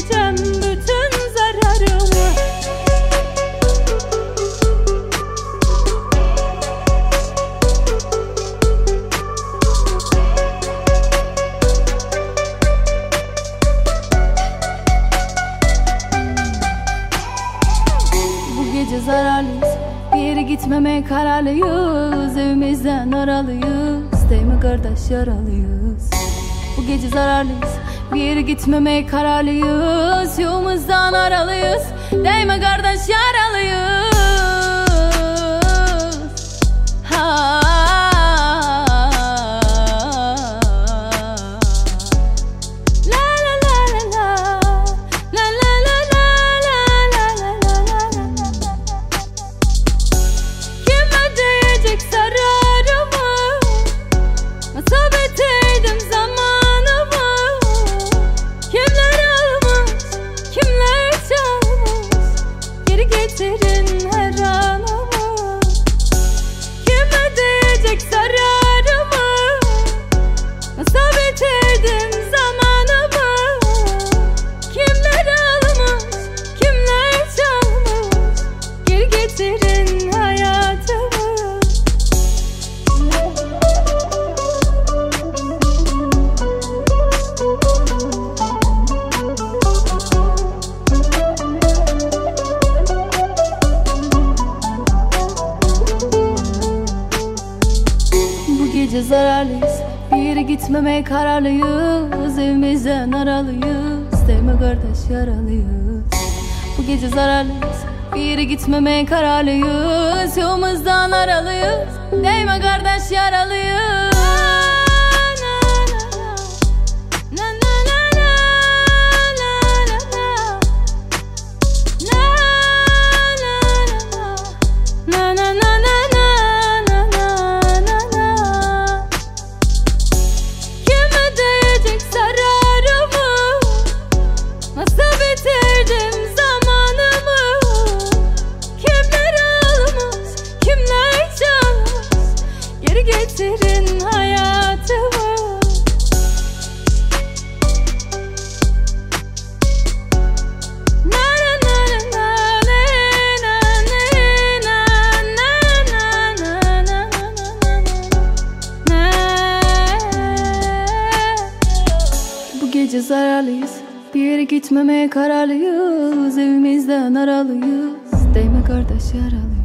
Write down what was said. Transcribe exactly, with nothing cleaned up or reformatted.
ödeyeceğim bütün zararımı. Bu gece zararlıyız, bir yere gitmemeye kararlıyız. Evimizden aralıyız, değil mi kardeş, yaralıyız. Bu gece zararlıyız, bir yere gitmemeye kararlıyız. Yolumuzdan aralıyız, değil mi kardeş, yaralıyız. Ha. Gece zararlıyız, bir yere gitmemeye kararlıyız. Evimizden aralıyız, değil mi kardeş, yaralıyız. Bu gece zararlıyız, bir yere gitmemeye kararlıyız. Yolumuzdan aralıyız, değil mi kardeş, yaralıyız. Getirin hayatımı. Bu gece zararlıyız, bir yere gitmemeye kararlıyız. Evimizden aralıyız, değil mi kardeş, yaralıyız.